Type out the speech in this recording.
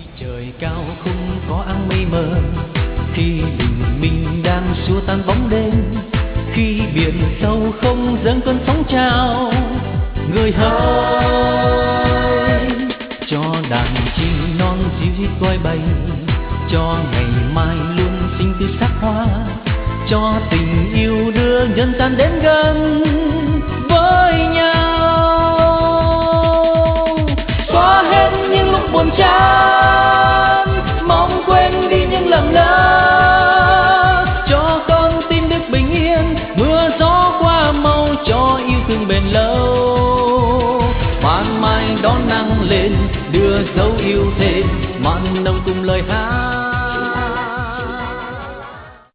Trời cao không có áng mây mờ, khi bình minh đang xua tan bóng đêm, khi biển sâu không dâng cơn sóng trào. Người hỡi cho đàn chim non ríu rít gọi bay, cho ngày mai luôn xinh tươi sắc hoa, cho tình yêu đưa nhân gian đến gần với nhau. Xóa hết những lúc buồn chán, mong quên đi những lầm lỡ, cho con tim được bình yên, mưa gió qua mau cho yêu thương bền lâu. Ban mai đón nắng lên đưa dấu yêu thế